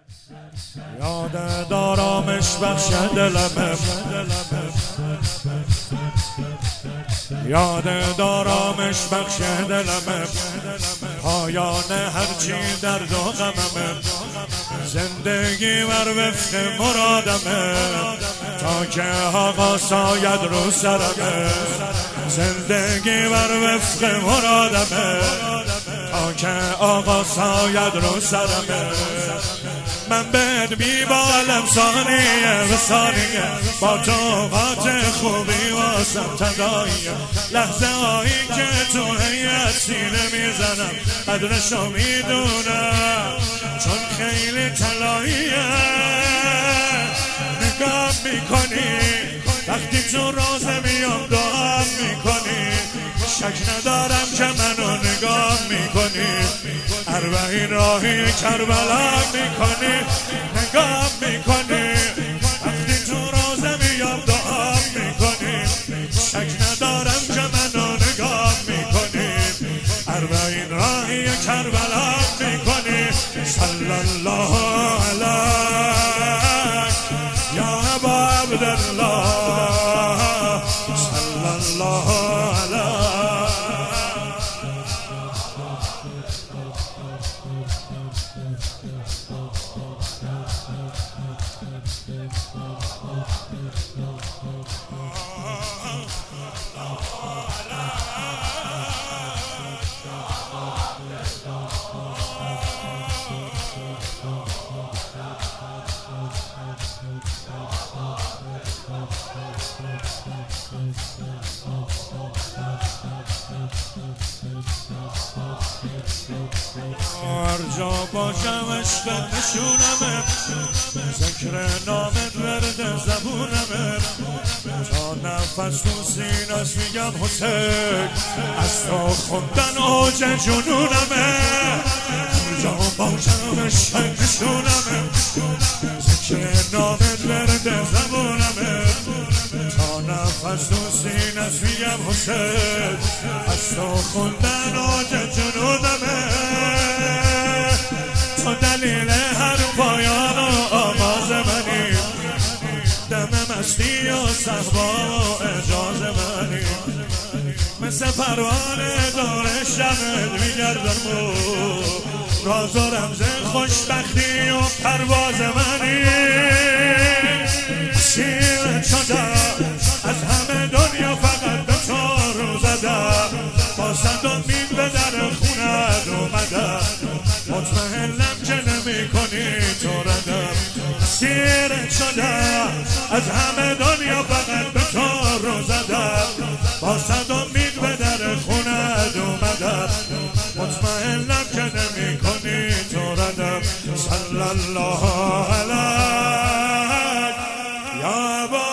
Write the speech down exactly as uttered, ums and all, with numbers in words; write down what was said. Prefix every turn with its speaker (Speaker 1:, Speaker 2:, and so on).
Speaker 1: یاد دارامش بخش دلمه، یاد دارامش بخش دلمه، پایان هرچی درد و غممه، زندگی بر وفق مرادمه تا که آقا ساید رو سرمه، زندگی بر وفق مرادمه تا که آقا ساید رو سرمه. من بهت میبالم ثانیه و ثانیه، با تو قاطع خوبی واسم تداییه، لحظه هایی که تو هیت سینه میزنم قدرشو میدونم چون خیلی طلاییه. نگاه میکنی وقتی تو روزه میام دعا میکنی، شک ندارم که منو نگاه میکنی، اربعین راهی کربلا میکنی، نگاه میکنی وقتی تو روزه میام دعا میکنی، شک ندارم که منو نگاه میکنی، اربعین راهی کربلا میکنی. صلی الله علیک یا ابا عبدالله، صلی الله علیک. هر جا باشم عشق نشونمه، ذکر نامت ورد زبونمه، تا نفس تو سینه‌اش میگم حسین، از تو خوندن اوج جنونمه. هر جا باشم عشق نشونمه، ذکر نامت ورد زبونمه، تا نفس تو سینه‌اش میگم حسین، از تو خوندن اوج جنونمه. تو دلیل هر پایان و آغاز منی، دم مستی و صحبا و اجاز منی، مثل پروانه دور شمت میگردم و راز و رمز خوشبختی و پرواز منی. شیر شدم از همه دنیا فقط به تو رو زدم، با صد امید به در خونت اومدم، مطمئنم که نمی کنی تو ردم. سیرت شدم از همه دنیا فقط به تو رو زدم، با صد امید به در خونت اومدم، مطمئنم که نمی کنی تو ردم. صلی الله علیک یا ابا